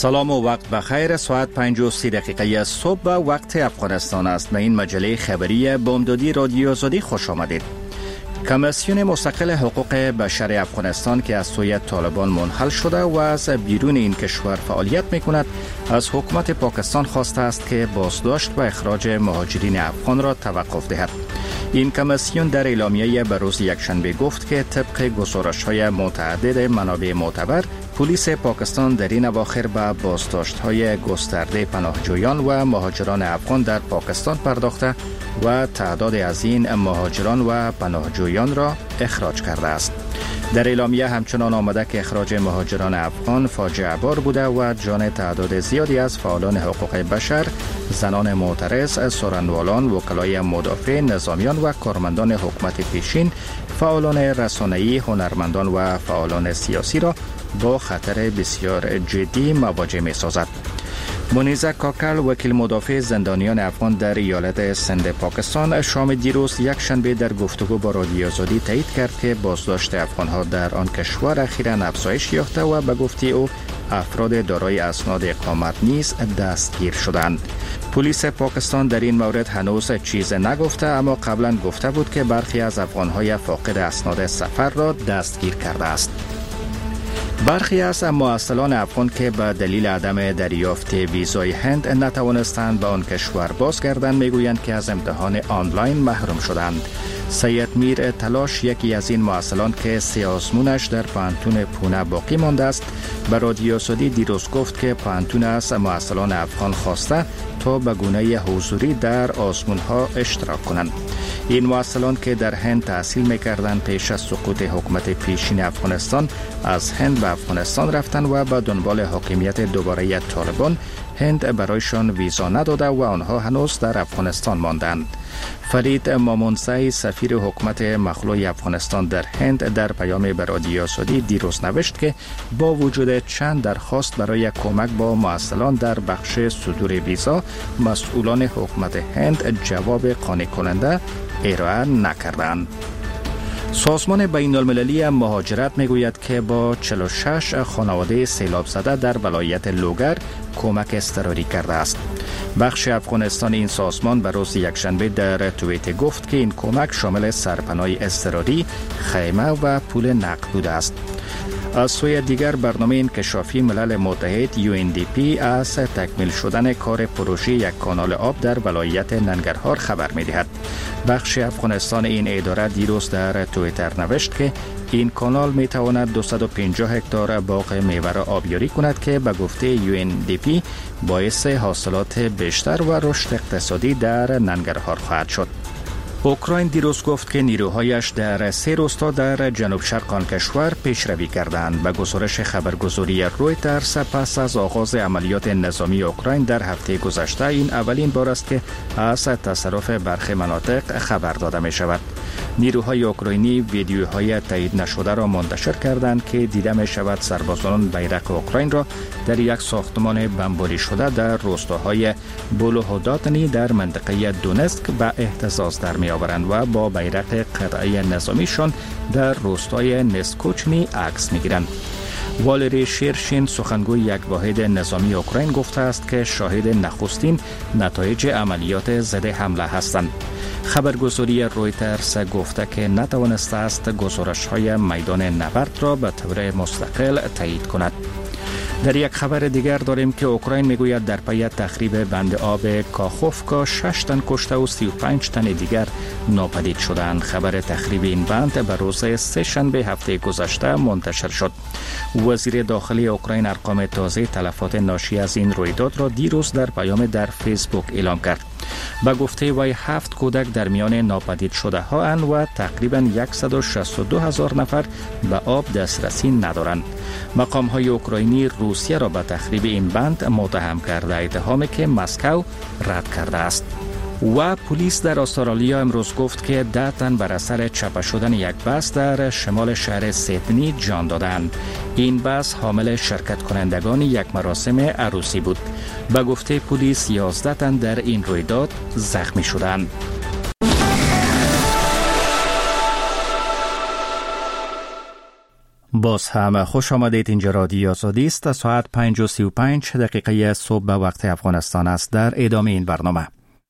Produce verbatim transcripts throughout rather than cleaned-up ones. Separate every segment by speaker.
Speaker 1: سلام و وقت بخیر. ساعت پنج و سی دقیقه صبح و وقت افغانستان است. به این مجله خبری بامدادی رادیو آزادی خوش آمدید. کمیسیون مستقل حقوق بشر افغانستان که از سوی طالبان منحل شده و از بیرون این کشور فعالیت می‌کند، از حکومت پاکستان خواسته است که بازداشت و اخراج مهاجرین افغان را توقف دهد. این کمیسیون در اعلامیه به روز یکشنبه گفت که طبق گزارش‌های متعدد منابع معتبر، پلیس پاکستان در این اواخر به بازداشت‌های گسترده پناهجویان و مهاجران افغان در پاکستان پرداخته و تعداد از این مهاجران و پناهجویان را اخراج کرده است. در اعلامیه همچنان آمده که اخراج مهاجران افغان فاجعه بار بوده و جان تعداد زیادی از فعالان حقوق بشر، زنان معترض، سخنرانان، وکلای مدافع، نظامیان و کارمندان حکومت پیشین، فعالان رسانه‌ای، هنرمندان و فعالان سیاسی را با خطر بسیار جدی مواجه می‌سازد. منیزه کاکل، وکیل مدافع زندانیان افغان در ایالت سند پاکستان، شام دیروز یک شنبه در گفتگو با رادیو آزادی تایید کرد که بازداشت افغان‌ها در آن کشور اخیراً افزایش یافته و به گفته او افراد دارای اسناد اقامت نیز دستگیر شدند. پلیس پاکستان در این مورد هنوز چیز نگفته، اما قبلا گفته بود که برخی از افغان‌های فاقد اسناد سفر را دستگیر کرده است. برخی از معسلان افغان که به دلیل عدم دریافت ویزای هند نتوانستند به آن کشور بازگردند میگویند که از امتحان آنلاین محروم شدند. سید میر تلاش، یکی از این معسلان که سه آزمونش در پانتون پونه باقی مانده است، به رادیو آزادی دیروز گفت که پانتون از معسلان افغان خواسته تا به گونه حضوری در آزمونها اشتراک کنند. این معسلان که در هند تحصیل میکردند پیش از سقوط حکومت پیشین افغانستان از هند به افغانستان رفتند و به دنبال حاکمیت دوباره طالبان هند برایشان ویزا نداده و آنها هنوز در افغانستان ماندند. فرید مامونزی، سفیر حکومت مخلوع افغانستان در هند، در پیام به رادیو آزادی دیروز نوشت که با وجود چند درخواست برای کمک با معسلان در بخش صدور ویزا، مسئولان حکومت هند جواب قانع کننده ارائه نکردند. سازمان بین المللی مهاجرت میگوید که با چهل و شش خانواده سیلاب زده در ولایت لوگر کمک اضطراری کرده است. بخش افغانستان این سازمان به روز یکشنبه در توییتر گفت که این کمک شامل سرپناه اضطراری، خیمه و پول نقد بوده است. از سوی دیگر برنامه انکشافی ملل متحد یو ان دی پی از تکمیل شدن کار پروژه یک کانال آب در ولایت ننگرهار خبر می‌دهد. بخش افغانستان این اداره دیروز در توییتر نوشت که این کانال می‌تواند دویست و پنجاه هکتار باغ میوه را آبیاری کند که به گفته یو ان دی پی باعث حاصلات بیشتر و رشد اقتصادی در ننگرهار خواهد شد. اوکراین دیروز گفت که نیروهایش در سه روستا در جنوب شرق آن کشور پیشروی کردند. به گزارش خبرگزاری رویترز، پس از آغاز عملیات نظامی اوکراین در هفته گذشته، این اولین بار است که از تصرف برخی مناطق خبر داده می شود. نیروهای اوکراینی ویدیوهای تایید نشده را منتشر کردند که دیده می شود سربازان بیرق اوکراین را در یک ساختمان بمباری شده در روستاهای بولوهوداتنی در منطقه دونتسک به اهتزاز در می آورند و با بیرق قطعه نظامیشان در روستای نسکوچنی عکس می گیرند. والری شیرشین، سخنگوی یک واحد نظامی اوکراین، گفته است که شاهد نخستین نتایج عملیات ضد حمله هستند. خبرگزاری رویترز گفته که نتوانسته است گزارش‌های میدان نبرد را به طور مستقل تایید کند. در یک خبر دیگر داریم که اوکراین میگوید در پی تخریب بند آب کاخوفکا شش تن کشته و سی و پنج تن دیگر ناپدید شدند. خبر تخریب این بند به روز سه شنبه هفته گذشته منتشر شد. وزیر داخلی اوکراین ارقام تازه تلفات ناشی از این رویداد را دیروز در پیام در فیسبوک اعلام کرد. به گفته وی هفت کودک در میان ناپدید شده ها اند و تقریبا صد و شصت و دو هزار نفر به آب دسترسی ندارند. مقام های اوکراینی روسیه را به تخریب این بند متهم کرده، اتهامی که مسکو رد کرده است. و پلیس در استرالیا امروز گفت که ده تن بر اثر چپه شدن یک بس در شمال شهر سیدنی جان دادند. این بس حامل شرکت کنندگان یک مراسم عروسی بود. به گفته پلیس یازده تن در این رویداد زخمی شدند. باز هم خوش آمدید. اینجا رادیو آزادی است. ساعت پنج و سی و پنج دقیقه صبح به وقت افغانستان است. در ادامه این برنامه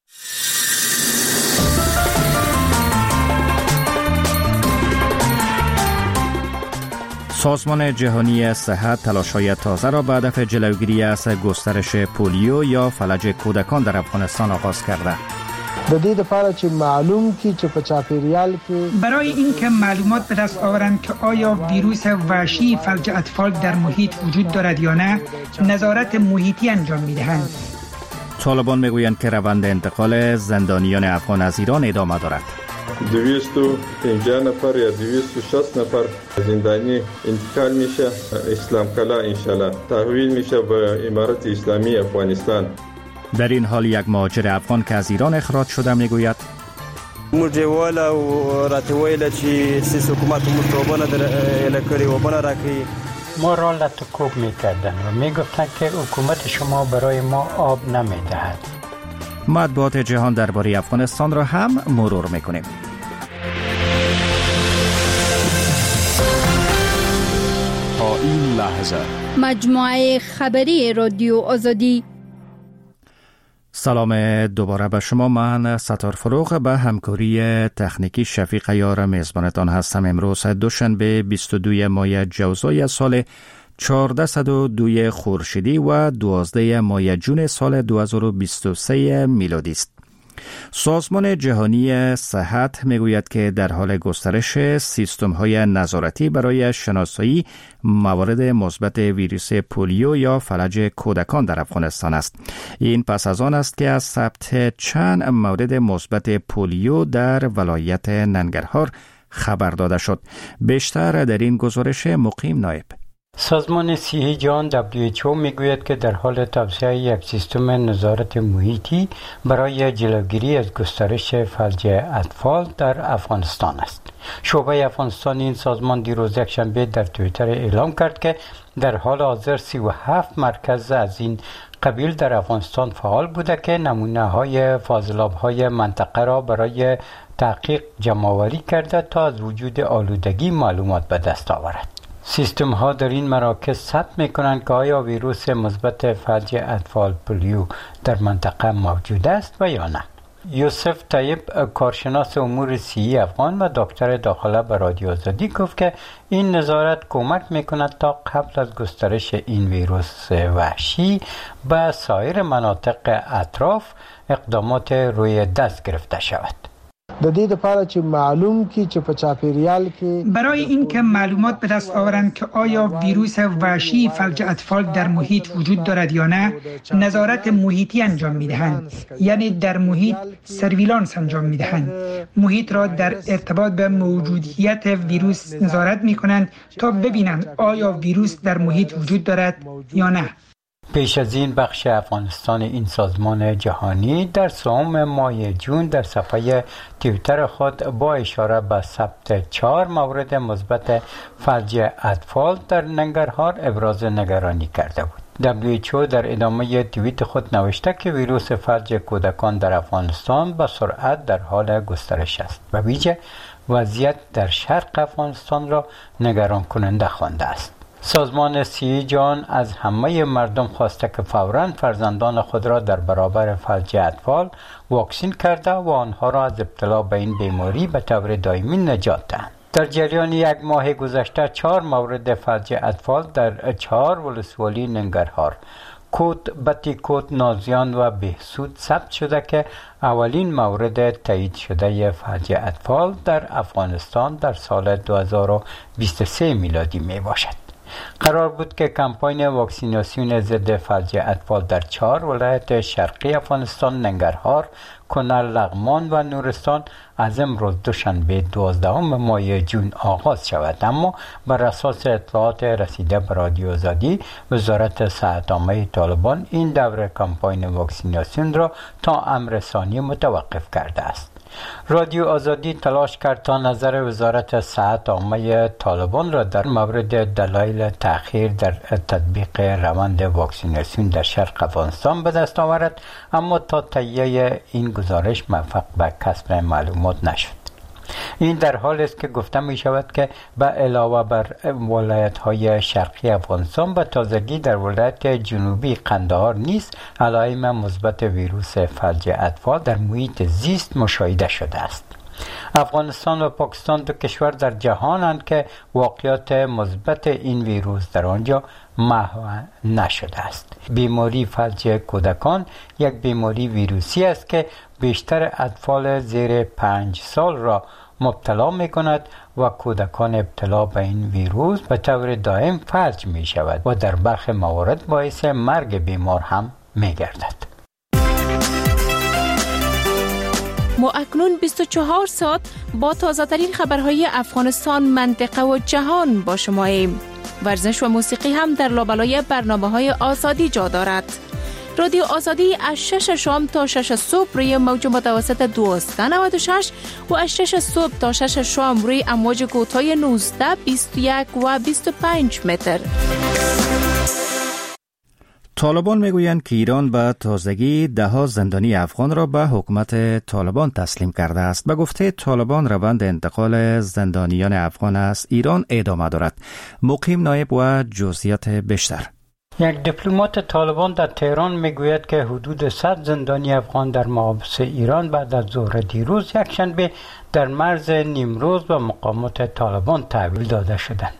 Speaker 1: سازمان جهانی صحت تلاش‌های تازه را به هدف جلوگیری از گسترش پولیو یا فلج کودکان در افغانستان آغاز کرده.
Speaker 2: د دې لپاره چې معلوم کی چې په چاپیریال کې
Speaker 3: برای اینکه معلومات به دست آورند که آیا ویروس وحشی فلج اطفال در محیط وجود دارد یا نه، نظارت محیطی انجام می‌دهند.
Speaker 1: طالبان میگویند که روند انتقال زندانیان افغان از ایران ادامه دارد.
Speaker 4: دویست و پنجاه نفر یا دویست و شصت نفر زندانی انتقال میشه اسلام کلا انشالله تحویل میشه به امارت اسلامی افغانستان.
Speaker 1: در این حال یک مهاجر افغان که از ایران اخراج شده میگوید
Speaker 5: مجوال و راتویل چې سیس حکومت مطلوبانه در الکری و بنا راکی
Speaker 6: ما را لطکوب میکردن و میگفتن که حکومت شما برای ما آب نمیدهد.
Speaker 1: مطبوعات جهان درباره افغانستان را هم مرور میکنیم.
Speaker 7: تا این لحظه
Speaker 8: مجموعه خبری رادیو آزادی.
Speaker 1: سلام دوباره به شما. من ستار فروغ به همکاری تکنیکی شفیق یار میزبانتان هستم. امروز دوشنبه بیست و دو ماه جوزای سال چهارصد و دو خورشیدی و دوازده ماه جون سال دو هزار و بیست و سه میلادی است. سازمان جهانی صحت میگوید که در حال گسترش سیستم‌های نظارتی برای شناسایی موارد مثبت ویروس پولیو یا فلج کودکان در افغانستان است. این پس از آن است که از ثبت چند مورد مثبت پولیو در ولایت ننگرهار خبر داده شد. بیشتر در این گزارش مقیم نایب.
Speaker 6: سازمان صحت جهان دبلیو اچ او میگوید که در حال توسعه یک سیستم نظارت محیطی برای جلوگیری از گسترش فلج اطفال در افغانستان است. شعبه افغانستان این سازمان دیروز یکشنبه در توییتر اعلام کرد که در حال حاضر سی و هفت مرکز از این قبیل در افغانستان فعال بوده که نمونه های فاضلاب های منطقه را برای تحقیق جمع‌آوری کرده تا از وجود آلودگی معلومات به دست آورد. سیستم ها در این مراکز ثبت می کنند که آیا ویروس مثبت فلج اطفال پولیو در منطقه موجود است و یا نه. یوسف طیب کارشناس امور صحی افغان و دکتر داخله به رادیو آزادی گفت که این نظارت کمک می کند تا قبل از گسترش این ویروس وحشی به سایر مناطق اطراف اقدامات روی دست گرفته شود.
Speaker 2: د دې لپاره چې معلوم کی چې په چاپیریال کې
Speaker 3: برای اینکه معلومات به دست آورند که آیا ویروس وحشی فلج اطفال در محیط وجود دارد یا نه، نظارت محیطی انجام میدهند. یعنی در محیط سرویلانس انجام میدهند. محیط را در ارتباط به موجودیت ویروس نظارت میکنند تا ببینند آیا ویروس در محیط وجود دارد یا نه.
Speaker 6: پیش از این بخش افغانستان این سازمان جهانی در سوم ماه جون در صفحه توییتر خود با اشاره به ثبت چهار مورد مثبت فلج اطفال در ننگرهار ابراز نگرانی کرده بود. دبلیو اچ او در ادامه توییت خود نوشته که ویروس فلج کودکان در افغانستان به سرعت در حال گسترش است و ویژه وضعیت در شرق افغانستان را نگران کننده خوانده است. سازمان صحت جهان از همه مردم خواسته که فوراً فرزندان خود را در برابر فلج اطفال واکسین کرده و آنها را از ابتلا به این بیماری به طور دائمی نجات دهند. در جریان یک ماه گذشته چهار مورد فلج اطفال در چهار ولسوالی ننگرهار، کوت، بتی کوت، نازیان و بهسود ثبت شده که اولین مورد تایید شده فلج اطفال در افغانستان در سال دو هزار و بیست و سه میلادی می باشد. قرار بود که کمپاین واکسیناسیون ضد فلج اطفال در چهار ولایت شرقی افغانستان ننگرهار، کنر، لغمان و نورستان از امروز دوشنبه دوازدهم ماه جون آغاز شود، اما بر اساس اطلاعات رسیده به رادیو آزادی وزارت صحت عامه طالبان این دوره کمپاین واکسیناسیون را تا امر ثانی متوقف کرده است. رادیو آزادی تلاش کرد تا نظر وزارت صحت عامه طالبان را در مورد دلایل تأخیر در تطبیق روند واکسیناسیون در شرق افغانستان به دست آورد، اما تا تهیه این گزارش موفق به کسب معلومات نشد. این در حالی است که گفته می شود که به علاوه بر ولایت های شرقی افغانستان به تازگی در ولایت جنوبی قندهار نیز علائم مثبت ویروس فلج اطفال در محیط زیست مشاهده شده است. افغانستان و پاکستان دو کشور در جهانند که واقعیت مثبت این ویروس در آنجا محو نشده است. بیماری فلج کودکان یک بیماری ویروسی است که بیشتر اطفال زیر پنج سال را مبتلا می کند و کودکان ابتلا به این ویروس به طور دائم فلج می شود و در برخی موارد باعث مرگ بیمار هم می گردد.
Speaker 9: ما اکنون بیست و چهار ساعت با تازه ترین خبرهای افغانستان، منطقه و جهان با شما ایم. ورزش و موسیقی هم در لابلای برنامه های آزادی جا دارد. رادیو آزادی از شش شام تا شش صبح روی موج متوسط دویست و نود و شش و از شش صبح تا شش شام روی امواج کوتاه نوزده، بیست و یک و بیست و پنج متر.
Speaker 1: طالبان میگویند که ایران به تازگی ده ها زندانی افغان را به حکومت طالبان تسلیم کرده است. به گفته طالبان روند انتقال زندانیان افغان از ایران ادامه دارد. مقیم نایب و جزئیات بیشتر.
Speaker 6: یک دیپلمات طالبان در تهران میگوید که حدود صد زندانی افغان در محابس ایران بعد از ظهر دیروز یکشنبه در مرز نیمروز و مقامات طالبان تحویل داده شدند.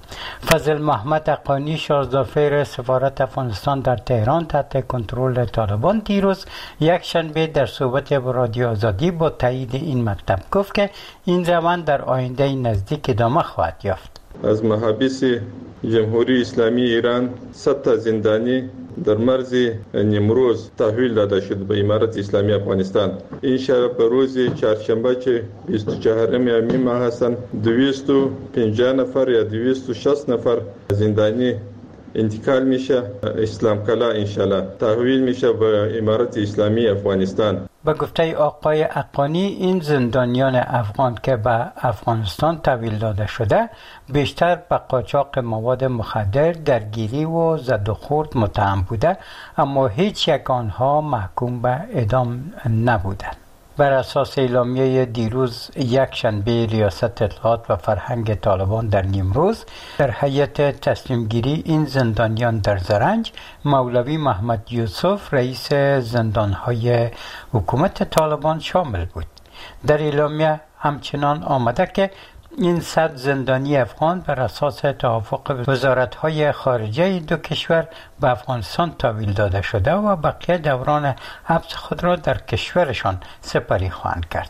Speaker 6: فضل محمد حقانی، شازده‌فیر سفارت افغانستان در تهران تحت کنترل طالبان، دیروز یک شنبه در صحبت با رادیو آزادی با تایید این مطلب گفت که این روند در آینده نزدیک ادامه خواهد یافت.
Speaker 4: از محابس جمهوری اسلامی ایران صد تا زندانی در مرز نیمروز تحویل داده شد به امارت اسلامی افغانستان. این شب به روز چهارشنبه که بیست و چهارم می ماه هستند، دویست و پنجاه نفر یا دویست و شصت نفر زندانی انتقال میشه اسلام کلا انشالله تحویل میشه به امارت اسلامی افغانستان.
Speaker 6: به گفته آقای حقانی، این زندانیان افغان که به افغانستان تحویل داده شده بیشتر به قاچاق مواد مخدر، درگیری و زد و خورد متهم بوده، اما هیچ یک آنها محکوم به اعدام نبودند. بر اساس اعلامیه دیروز یک شنبه ریاست اطلاعات و فرهنگ طالبان در نیمروز، در هیئت تصمیم گیری این زندانیان در زرنج مولوی محمد یوسف رئیس زندانهای حکومت طالبان شامل بود. در اعلامیه همچنان آمده که این صد زندانی افغان بر اساس توافق وزارت‌های خارجه دو کشور به افغانستان تحویل داده شده و بقیه دوران حبس خود را در کشورشان سپری خواهند کرد.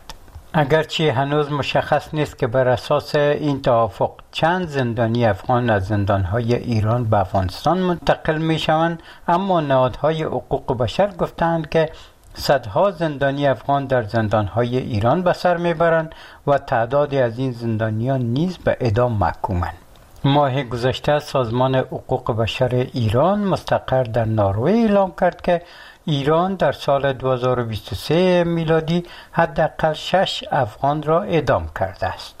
Speaker 6: اگرچه هنوز مشخص نیست که بر اساس این توافق چند زندانی افغان از زندان‌های ایران به افغانستان منتقل می‌شوند، اما نهادهای حقوق بشر گفتند که صدها زندانی افغان در زندان‌های ایران به سر می‌برند و تعدادی از این زندانیان نیز به اعدام محکومند. ماه گذشته سازمان حقوق بشر ایران مستقر در نروژ اعلام کرد که ایران در سال دو هزار و بیست و سه میلادی حداقل شش افغان را اعدام کرده است.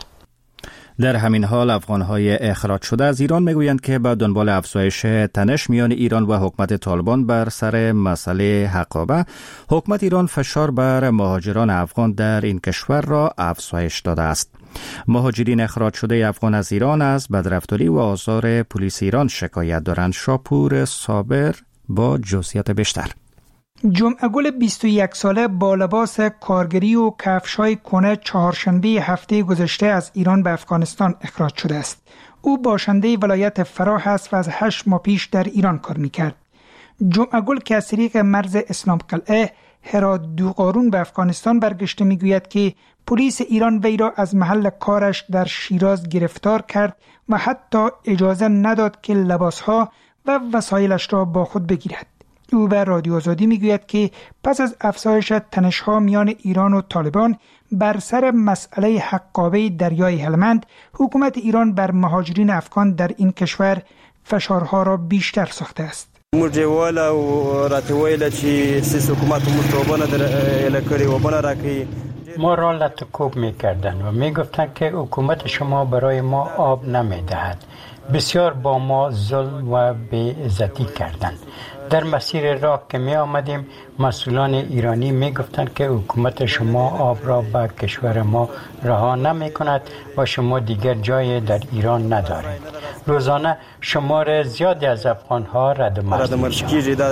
Speaker 1: در همین حال افغان‌های اخراج شده از ایران میگویند که با دنبال افزایش تنش میان ایران و حکومت طالبان بر سر مسئله حقابه، حکومت ایران فشار بر مهاجران افغان در این کشور را افزایش داده است. مهاجرین اخراج شده افغان از ایران از بدرفتاری و آزار پلیس ایران شکایت دارند. شاپور صابر با جزئیات بیشتر.
Speaker 3: جمعه گل بیست و یک ساله با لباس کارگری و کفش‌های کهنه چهارشنبه هفته گذشته از ایران به افغانستان اخراج شده است. او باشنده ولایت فراه است و از هشت ماه پیش در ایران کار می‌کرد. جمعه گل که از طریق مرز اسلام قلعه هرات دوقارون به افغانستان برگشته میگوید که پلیس ایران وی را از محل کارش در شیراز گرفتار کرد و حتی اجازه نداد که لباسها و وسایلش را با خود بگیرد. او به رادیو آزادی میگوید که پس از افزایش تنش‌ها میان ایران و طالبان بر سر مسئله حقابه دریای هلمند، حکومت ایران بر مهاجرین افغان در این کشور فشارها را بیشتر ساخته است.
Speaker 5: مرجواله و راتویل چې سیس حکومت متوبانه در الکری و بنا راکی
Speaker 6: ما را لطکوب میکردند و میگفتند که حکومت شما برای ما آب نمیدهد. بسیار با ما ظلم و بی‌عزتی کردند. در مسیر راه که می آمدیم مسئولان ایرانی می گفتند که حکومت شما آب را به کشور ما رها نمی کند و شما دیگر جای در ایران ندارید. روزانه شمار زیادی از افغان ها ردمرز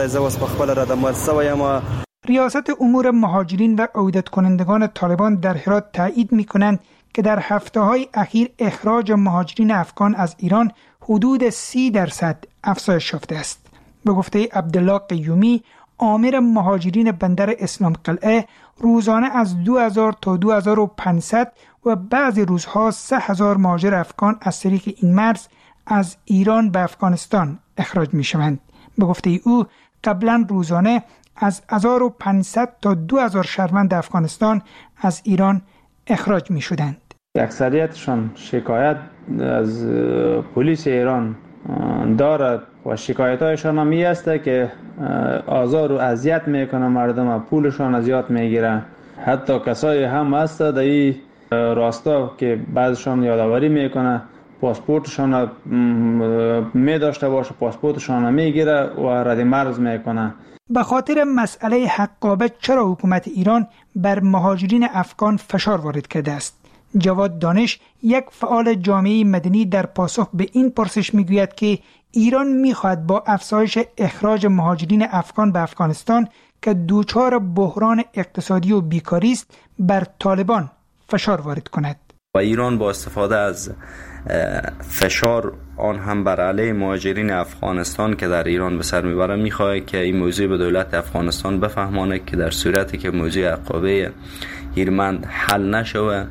Speaker 3: می‌شوند. ریاست امور مهاجرین و عودت کنندگان طالبان در هرات تایید می کنند که در هفته های اخیر اخراج مهاجرین افغان از ایران حدود سی درصد افزایش یافته است. به گفته عبدالله قیومی، آمر مهاجرین بندر اسلام قلعه، روزانه از دو هزار تا دو هزار و پانصد و بعضی روزها سه هزار مهاجر افغان از طریق این مرز از ایران به افغانستان اخراج می شوند. به گفته او قبلا روزانه از هزار و پانصد تا دو هزار شهروند افغانستان از ایران اخراج می شدند.
Speaker 10: اکثریتشان شکایت از پلیس ایران دارد و شکایت هایشان هم این است که آزار و اذیت میکنه مردم و پولشان از یاد میگیره. حتی کسایی هم هست در این راستا که بعضشان یادآوری میکنه پاسپورتشان می داشته باشه، پاسپورتشان میگیره و رد مرز میکنه.
Speaker 3: به خاطر مسئله حقابه چرا حکومت ایران بر مهاجرین افغان فشار وارد کرده است؟ جواد دانش، یک فعال جامعه مدنی، در پاسخ به این پرسش میگوید که ایران میخواهد با افزایش اخراج مهاجرین افغان به افغانستان که دوچار بحران اقتصادی و بیکاری است بر طالبان فشار وارد کند.
Speaker 11: و ایران با استفاده از فشار آن هم بر علیه مهاجرین افغانستان که در ایران به سر میبره میخواهد که این موضوع به دولت افغانستان بفهمانه که در صورتی که موضوع عقابه هیرمند حل نشوه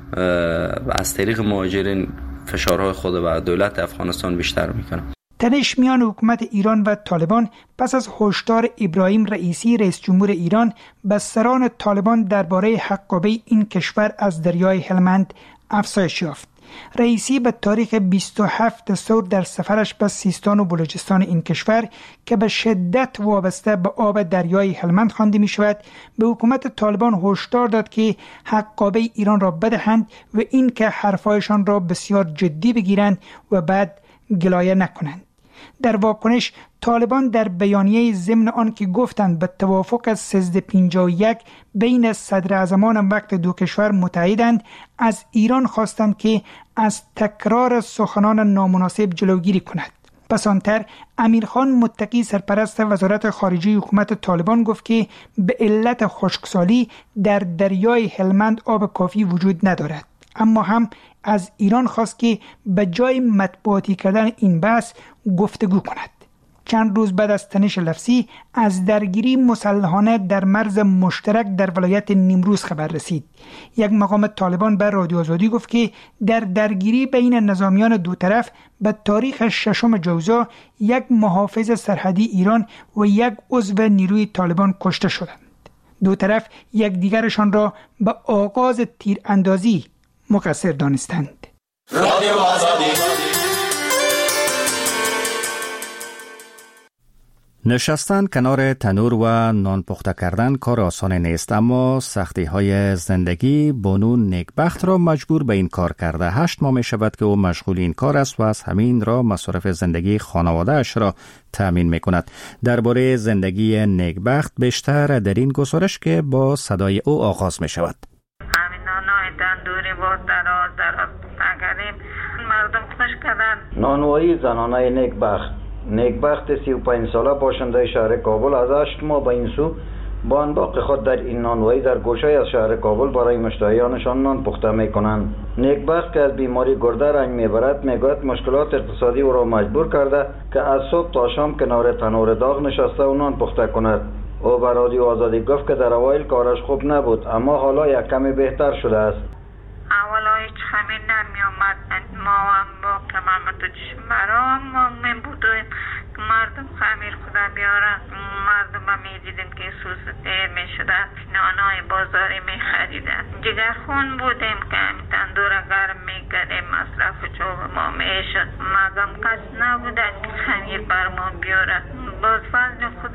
Speaker 11: از طریق مهاجرین فشارهای خود بر دولت افغانستان بیشتر میکنه.
Speaker 3: تنش میان حکومت ایران و طالبان پس از هشدار ابراهیم رئیسی رئیس جمهور ایران به سران طالبان درباره حقابه این کشور از دریای هلمند افزایش یافت. رئیسی به تاریخ بیست و هفتم ثور در سفرش به سیستان و بلوچستان این کشور که به شدت وابسته به آب دریای هلمند خوانده می شود، به حکومت طالبان هشدار داد که حقابه ایران را بدهند و این که حرفایشان را بسیار جدی بگیرند و بعد گلایه نکنند. در واکنش طالبان در بیانیه ضمن آن که گفتند به توافق سیزده پنجاه و یک بین صدراعظمان وقت دو کشور متحدند، از ایران خواستند که از تکرار سخنان نامناسب جلوگیری کند. پس آنتر امیرخان متقی سرپرست وزارت خارجه حکومت طالبان گفت که به علت خشکسالی در دریای هلمند آب کافی وجود ندارد، اما هم از ایران خواست که به جای مطبوعاتی کردن این بحث گفتگو کند. چند روز بعد از تنش لفظی از درگیری مسلحانه در مرز مشترک در ولایت نیمروز خبر رسید. یک مقام طالبان به رادیو آزادی گفت که در درگیری بین نظامیان دو طرف به تاریخ ششم جوزا یک محافظ سرحدی ایران و یک عضو نیروی طالبان کشته شدند. دو طرف یکدیگرشان را به آغاز تیراندازی مقصر دانستند. رادیو آزادی.
Speaker 1: نشستن کنار تنور و نان پخته کردن کار آسان نیست، اما سختی های زندگی بانو نیکبخت را مجبور به این کار کرده. هشت ماه می شود که او مشغول این کار است و از همین را مصارف زندگی خانواده اش را تأمین می کند. درباره زندگی نیکبخت بیشتر در این گزارش که با صدای او آغاز می شود.
Speaker 12: همین نانای تندوری با دراز دراز نگریم مردم خوش کردن.
Speaker 13: نانوایی زنانه نیکبخت نیکبخت سی و پنج ساله باشنده شهر کابل از هشت ماه به این سو با انداق خود در این نانوایی در گوشه از شهر کابل برای مشتریانشان نان پخته می کنند. نیکبخت که از بیماری گرده رنج میبرد میگوید مشکلات اقتصادی او را مجبور کرده که از صبح تا شام کنار تنور داغ نشسته و نان پخته کند. او به رادیو آزادی گفت که در اوایل کارش خوب نبود، اما حالا یک کمی بهتر شده است.
Speaker 12: اولا هیچ خمیر نمی آمد، ما هم با کمامت و چشمرام می بودیم که مردم خمیر خدا بیارن. مردم هم می دیدیم که سوز دیر می شده، نانای بازاری می خریدن. جگر خون بودیم که همین تندور گرم می کردیم، مصرف چوب ما می شد. مگم کس نبوده که خمیر بر ما بیاره. باز فضل خدا می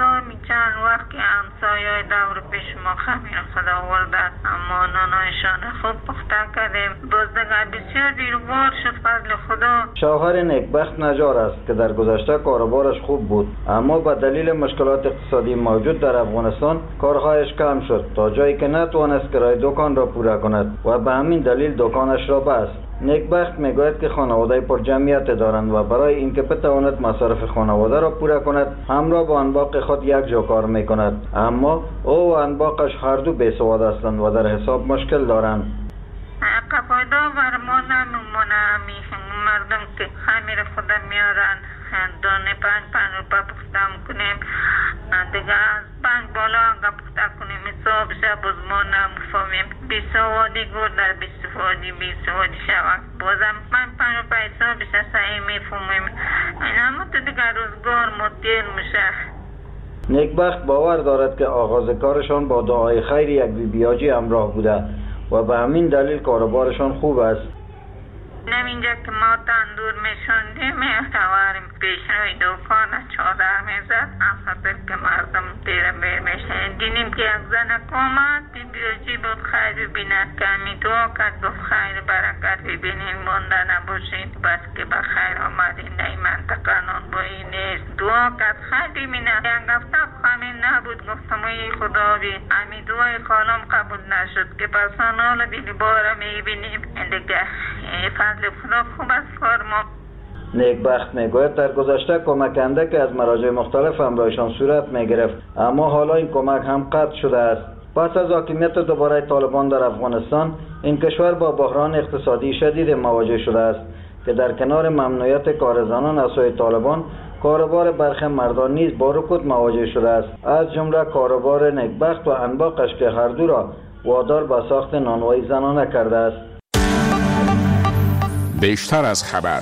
Speaker 12: چند وقت که همسایه‌های دور پیش ما خمیر خدا آوردن، اما نانایشان خوب پخته کردیم. باز دیگر بسیار دیروار شد فضل خدا.
Speaker 13: شوهر نیکبخت نجار است که در گذشته کاروبارش خوب بود، اما به دلیل مشکلات اقتصادی موجود در افغانستان کارهایش کم شد تا جایی که نتوانست کرایه دکان را پوره کند و به همین دلیل دکانش را بست. نیکبخت میگوید که خانواده پر جمعیت دارند و برای اینکه بتواند مصارف خانواده را پوره کند همراه با انباق خود یک جا کار میکند، اما او و انباقش هر دو بیسواد هستند و در حساب مشکل دارند.
Speaker 12: قفایدا بر ما نمیمونه، همی مردم که خمیر خود میارن دانه پنج پنج روپا پخته کنیم دیگه از پنج بالا انگه پخته کنیم حساب شب باز ما نمیفهمیم. بیسوادی گور در بیسوادی بیسوادی شود بازم پنج پنج روپا حساب شد صحیح میفهمیم. این همه تو دیگه روزگار مدیر میشه.
Speaker 13: نیکبخت باور دارد که آغاز کارشان با دعای خیر یک بی بیاجی همراه بوده و به همین دلیل کاروبارشان خوب است.
Speaker 12: نمینجا که ما تندور میشوندیم میتواریم پیش روی دوکان چادر میزد افضل که مردم دیره بیر میشن. دیدیم که یک زن کامد بی بیاجی بود خیر ببینه که همی دعا کرد گفت خیر برکت ببینین مونده نباشید بس که به خیر آمدین در این منطقه نان بایی نیست. دعا کرد خیر ببینه یک هفته همین نبود گفتم ای خدا بی همی دعای خالم قبول نشد که پسان حالا دیگه باره میبینیم دیگه فضل خدا خوب است کار ما.
Speaker 13: نیکبخت میگوید در گذشته کمک اندکی از مراجع مختلف همراهشان صورت میگرفت، اما حالا این کمک هم قطع شده است. پس از حاکمیت دوباره طالبان در افغانستان این کشور با بحران اقتصادی شدید مواجه شده است که در کنار ممنوعیت کار زنان از سوی طالبان کاروبار برخی مردان نیز با رکود مواجه شده است، از جمله کاروبار نیکبخت و انباقش که هر دو را وادار به ساخت نانوایی زنانه کرده است.
Speaker 7: بیشتر از خبر.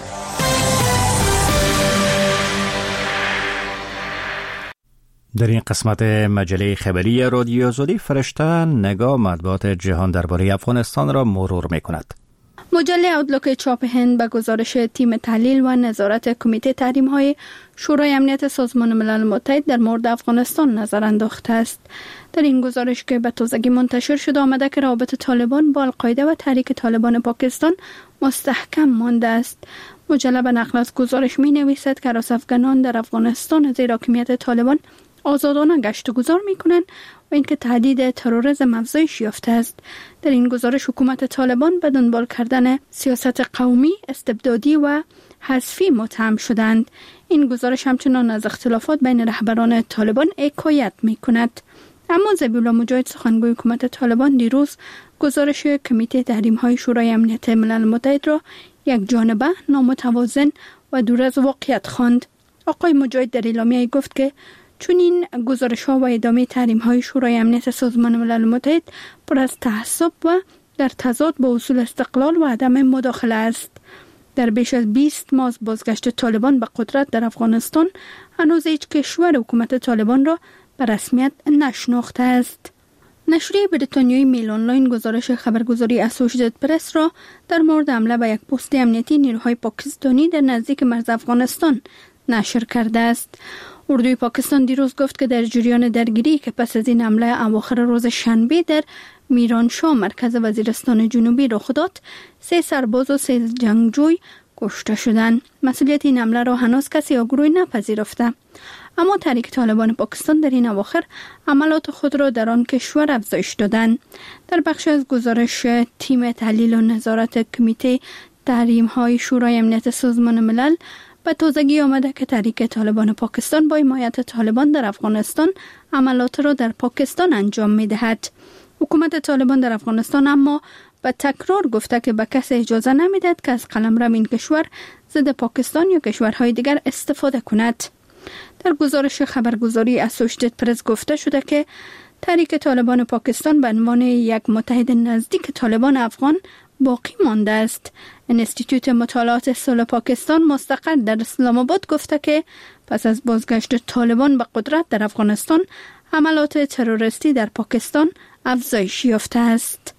Speaker 1: در این قسمت مجله خبری رادیو آزادی فرشته نگاه مطبوعات جهان درباره افغانستان را مرور می‌کند.
Speaker 8: مجله اوتلوک چاپ هند به گزارش تیم تحلیل و نظارت کمیته تحریم‌های شورای امنیت سازمان ملل متحد در مورد افغانستان نظر انداخته است. در این گزارش که به تازگی منتشر شده آمده که روابط طالبان با القاعده و تحریک طالبان پاکستان مستحکم مانده است. مجله به نقل از گزارش می نویسد که هراس افغانان در افغانستان زیر حاکمیت طالبان آزادانه گشت و گذار می کنند و اینکه تهدید تروریسم افزایش یافته است. در این گزارش حکومت طالبان به دنبال کردن سیاست قومی، استبدادی و حذفی متهم شدند. این گزارش همچنان از اختلافات بین رهبران طالبان حکایت می کند. اما ذبیحالله مجاهد سخنگوی حکومت طالبان دیروز گزارش کمیته تحریم‌های شورای امنیت ملل متحد را یک جانبه، نامتوازن و دور از واقعیت خواند. آقای مجاهد در اعلامیه گفت که چون این گزارش‌ها و ادامه تحریم‌های شورای امنیت سازمان ملل متحد پر از تعصب و در تضاد با اصول استقلال و عدم مداخله است. در بیش از بیست ماه بازگشت طالبان به قدرت در افغانستان هنوز هیچ کشور حکومت طالبان را به رسمیت نشناخته است. نشریه بریتانیایی میل آنلاین گزارش خبرگزاری اسوشییتد پرس را در مورد حمله به یک پست امنیتی نیروهای پاکستانی در نزدیک مرز افغانستان نشر کرده است. اردوی پاکستان دیروز گفت که در جریان درگیری که پس از این حمله اواخر روز شنبه در میرانشاه مرکز وزیرستان جنوبی رخ داد، سه سرباز و سه جنگجوی کشته شدند. مسئولیت این حمله را هنوز کسی یا گروهی نپذیرفته. اما تحریک طالبان پاکستان در این اواخر عملات خود را در آن کشور افزایش دادند. در بخش از گزارش تیم تحلیل و نظارت کمیته تحریم‌های شورای امنیت سازمان ملل به تازگی آمده که تحریک طالبان پاکستان با حمایت طالبان در افغانستان عملات را در پاکستان انجام می‌دهد. حکومت طالبان در افغانستان اما به تکرار گفته که به کسی اجازه نمی‌دهد که از قلمرو این کشور ضد پاکستان یا کشورهای دیگر استفاده کند. در گزارش خبرگزاری اسوشییتد پرس گفته شده که تحریک طالبان پاکستان به عنوان یک متحد نزدیک طالبان افغان باقی مانده است. انستیتوت مطالعات صلح پاکستان مستقر در اسلام آباد گفته که پس از بازگشت طالبان به قدرت در افغانستان حملات تروریستی در پاکستان افزایش یافته است.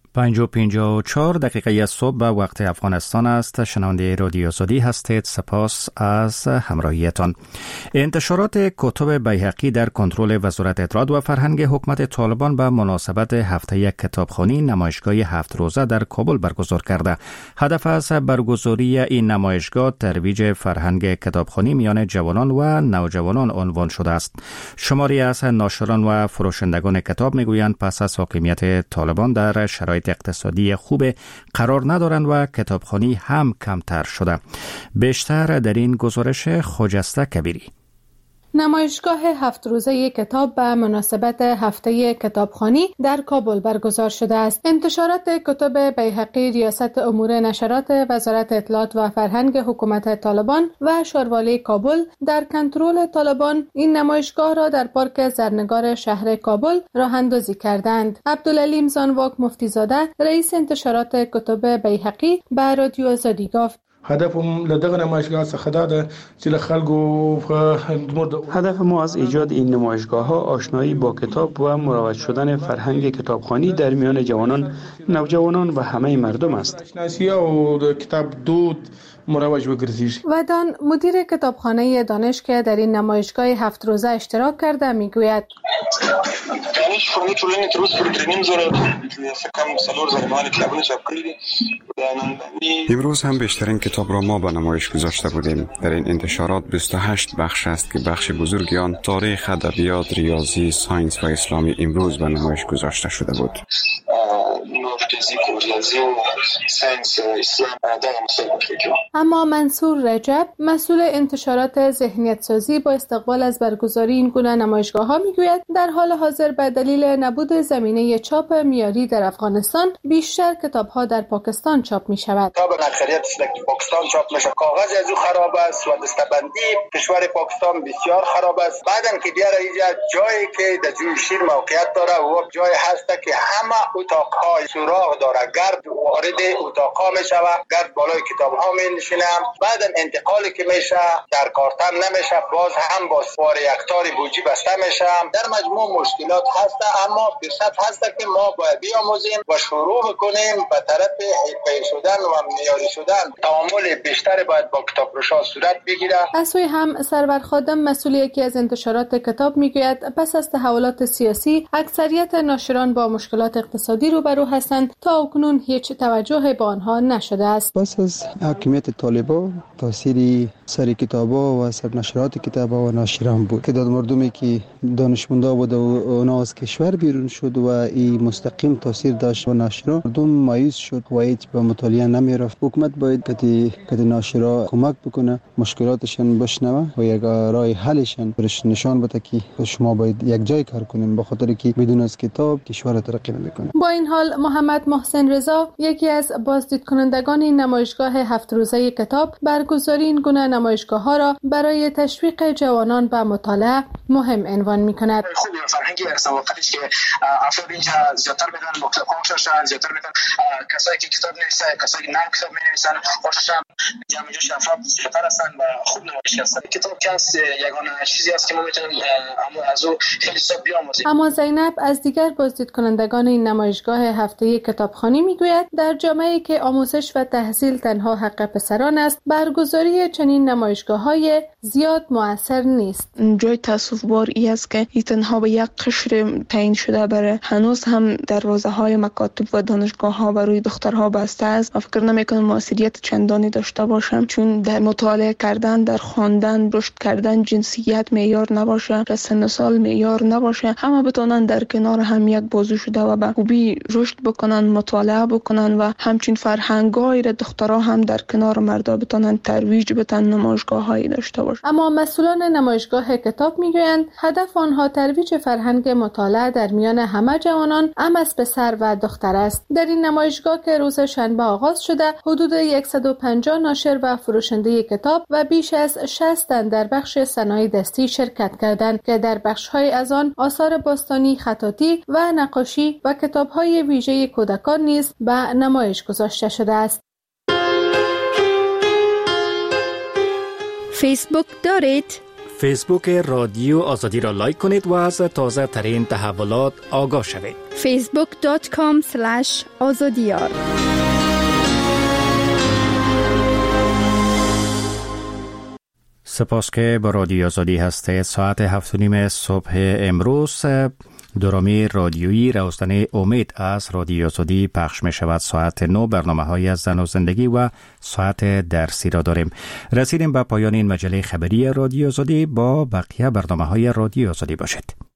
Speaker 1: پنج و پنجاه و چهار دقیقه از صبح به وقت افغانستان است. شنونده رادیو آزادی هستید. سپاس از همراهیتان. انتشارات کتب بیهقی در کنترل وزارت اطلاعات و فرهنگ حکومت طالبان به مناسبت هفته کتابخوانی نمایشگاه هفت روزه در کابل برگزار کرده. هدف از برگزاری این نمایشگاه ترویج فرهنگ کتابخوانی میان جوانان و نوجوانان عنوان شده است. شماری از ناشران و فروشندگان کتاب میگویند پس از حاکمیت طالبان در شرایط اقتصادی خوب قرار ندارند و کتابخوانی هم کمتر شده. بیشتر در این گزارش خجسته کبیری.
Speaker 14: نمایشگاه هفت روزه کتاب به مناسبت هفته کتابخوانی در کابل برگزار شده است. انتشارات کتب بیهقی ریاست امور نشرات وزارت اطلاعات و فرهنگ حکومت طالبان و شاروالی کابل در کنترل طالبان این نمایشگاه را در پارک زرنگار شهر کابل راه اندازی کردند. عبدالعلیم زانواک مفتیزاده رئیس انتشارات کتب بیهقی به رادیو آزادی گفت:
Speaker 15: هدفم لدغه نمایشگاه څخه دا ده چې له خلکو
Speaker 16: هدف ما از ایجاد این نمایشگاه ها آشنایی با کتاب و مروج شدن فرهنگ کتابخوانی در میان جوانان، نوجوانان و همه مردم است.
Speaker 15: شناسی او د کتاب دود مروج وګرځي.
Speaker 14: ودان مدیر کتابخانه دانش که در این نمایشگاه هفت روزه اشتراک کرده میگوید:
Speaker 17: دانش فرهنگی ټولنې تر اوسه پورې تر نیم زره څه کم څلور زره مانه کتابونه چاپ کړي دي.
Speaker 7: امروز هم بیشترین کتاب را ما به نمایش گذاشته بودیم. در این انتشارات بیست و هشت بخش است که بخش بزرگی آن تاریخ، ادبیات، ریاضی، ساینس و اسلامی امروز به نمایش گذاشته شده بود.
Speaker 14: اما منصور رجب مسئول انتشارات ذهنیت سازی با استقبال از برگزاری این گونه نمایشگاه ها میگوید در حال حاضر به دلیل نبود زمینه چاپ معیاری در افغانستان بیشتر کتاب ها در پاکستان چاپ می شود.
Speaker 17: کتاب اکثریت در پاکستان چاپ میشه، کاغذ از او خراب است و دستبندی کشور پاکستان بسیار خراب است. بعدن که بیاره اینجا جایی که در جوی شیر موقعیت داره و جای هست که همه اتاق‌های سوراخ داره، گرد وارد اتاق‌ها میشه و گرد بالای کتاب‌ها می‌نشینم. بعدن انتقالی که میشه در کارتن نمیشه، باز هم با سوار یک تار بوجی بسته میشه. در مجموع مشکلات هست، اما فرصت هست که ما باید بیاموزیم و شروع کنیم به طرف حرفه‌ای شدن و معیاری شدن. تعامل بیشتر باید با کتابفروشان صورت بگیره.
Speaker 14: از سوی هم سرور خادم مسئول یکی از انتشارات کتاب میگوید پس از تحولات سیاسی اکثریت ناشران با مشکلات اقتصادی روبرو هستند، تا اکنون هیچ توجه به آنها نشده است.
Speaker 18: پس از حاکمیت طالبان تاثیر سری کتابا و سر نشرات کتابا و ناشران بود که داد مردمی که دانشمندا بود و اونا از کشور بیرون شد و این مستقیم تاثیر داشت و ناشران مردم مایوس شد و هیچ به مطالعه نمیرفت. حکومت باید کتی کتی ناشرا کمک بکنه، مشکلاتشان بشنوه و یک راه حلشان برش نشان بده که شما باید یک جای کار کنیم، به خاطر که بدون از کتاب کشور ترقی نمیکنه.
Speaker 14: با این حال محمد محسن رضا یکی از بازدید کنندگان این نمایشگاه هفت روزه کتاب برگزاری این گونه نمایشگاه ها را برای تشویق جوانان به مطالعه مهم عنوان می‌کند.
Speaker 17: خوب فرهنگی است وقتی که افراد اینجا زیاتر میدن مکتب ها شدن، زیاتر میدن کسایی که کتاب نویسن، کسایی که نام کتاب می‌نویسن، خوششم جمع جوش افراد زیاتر هستند و خوب نمایش هستند. کتاب کس یگانه چیزی است که ما میتونیم از او خیلی سب بیاموزیم.
Speaker 14: اما زینب از دیگر بازدید کنندگان این نمایشگاه هفته کتابخوانی میگوید در جامعه‌ای که آموزش و تحصیل تنها حق پسران است، برگزاری چنین نمایشگاه‌های زیاد مؤثر نیست.
Speaker 19: جای تأسف بار ای است که این تنها به یک قشر تعیین شده بره. هنوز هم دروازه‌های مکاتب و دانشگاه‌ها برای دخترها بسته است. من فکر نمی‌کنم موثریت چندانی داشته باشم، چون در مطالعه کردن، در خواندن، رشد کردن جنسیت معیار نباشه، سن و سال معیار نباشه. همه بتونن در کنار هم یک بازو شده و به خوبی رشد بکنن، مطالعه بکنن و همچین فرهنگای را دخترها هم در کنار مردا بتونن ترویج بدن، نمایشگاه‌هایی داشته باشن.
Speaker 14: اما مسئولان نمایشگاه کتاب میگویند هدف آنها ترویج فرهنگ مطالعه در میان همه جوانان، ام از پسر و دختر است. در این نمایشگاه که روز شنبه آغاز شده، حدود صد و پنجاه ناشر و فروشنده کتاب و بیش از شصت تن در بخش صنایع دستی شرکت کردند که در بخش‌های از آن آثار باستانی، خطاطی و نقاشی و کتاب‌های ویژه کودکان نیز به نمایش گذاشته شده است.
Speaker 8: فیسبوک دارید؟
Speaker 1: فیسبوک رادیو آزادی را لایک کنید و از تازه ترین تحولات آگاه شوید.
Speaker 8: فیسبوک دات کام اسلش آزادیار.
Speaker 1: سپاس که با رادیو آزادی هستید. ساعت هفت و نیم صبح امروز درامی رادیویی روزنامه امید از رادیو آزادی پخش می شود. ساعت نو برنامه های از زن و زندگی و ساعت درسی را داریم. رسیدیم به پایان این مجله خبری رادیو آزادی. با بقیه برنامه های رادیو آزادی باشید.